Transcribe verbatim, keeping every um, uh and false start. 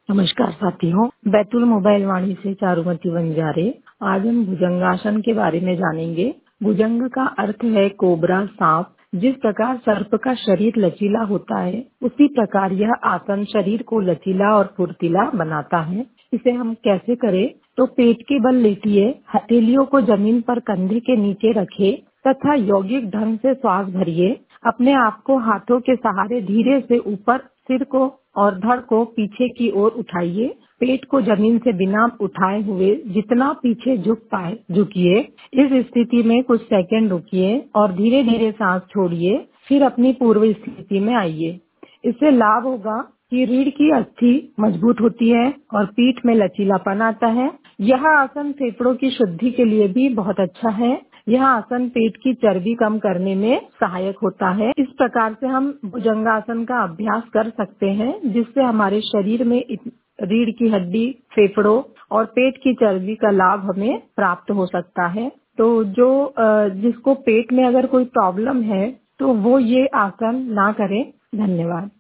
नमस्कार साथियों, बैतूल मोबाइल वाणी से चारुमती वंजारे। आज हम भुजंगासन के बारे में जानेंगे। भुजंग का अर्थ है कोबरा, सांप। जिस प्रकार सर्प का शरीर लचीला होता है, उसी प्रकार यह आसन शरीर को लचीला और फुर्तीला बनाता है। इसे हम कैसे करें? तो पेट के बल लेटिए, हथेलियों को जमीन पर कंधे के नीचे रखे तथा यौगिक ढंग से श्वास भरिए। अपने आप को हाथों के सहारे धीरे से ऊपर, सिर को और धड़ को पीछे की ओर उठाइए। पेट को जमीन से बिना उठाए हुए जितना पीछे झुक पाए झुकिए। इस स्थिति में कुछ सेकंड रुकिए और धीरे धीरे सांस छोड़िए। फिर अपनी पूर्व स्थिति में आइए। इससे लाभ होगा कि रीढ़ की अस्थि मजबूत होती है और पीठ में लचीलापन आता है। यह आसन फेफड़ों की शुद्धि के लिए भी बहुत अच्छा है। यह आसन पेट की चर्बी कम करने में सहायक होता है। इस प्रकार से हम भुजंगासन का अभ्यास कर सकते हैं, जिससे हमारे शरीर में इत- रीढ़ की हड्डी, फेफड़ों और पेट की चर्बी का लाभ हमें प्राप्त हो सकता है। तो जो अ, जिसको पेट में अगर कोई प्रॉब्लम है, तो वो ये आसन ना करें। धन्यवाद।